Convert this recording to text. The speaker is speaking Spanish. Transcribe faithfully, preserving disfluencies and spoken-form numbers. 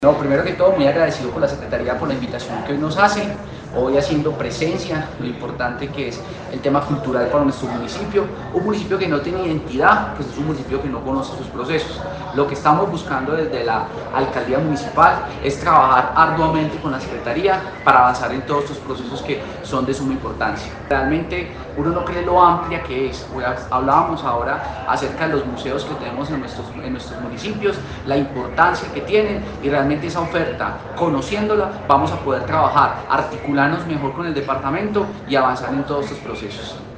No, primero que todo, muy agradecido por la Secretaría por la invitación que hoy nos hacen, hoy haciendo presencia, lo importante que es el tema cultural para nuestro municipio, un municipio que no tiene identidad, pues es un municipio que no conoce sus procesos. Lo que estamos buscando desde la Alcaldía Municipal es trabajar arduamente con la Secretaría para avanzar en todos estos procesos que son de suma importancia. Realmente uno no cree lo amplia que es. Hablábamos ahora acerca de los museos que tenemos en nuestros, en nuestros municipios, la importancia que tienen y realmente esa oferta, conociéndola, vamos a poder trabajar, articularnos mejor con el departamento y avanzar en todos estos procesos.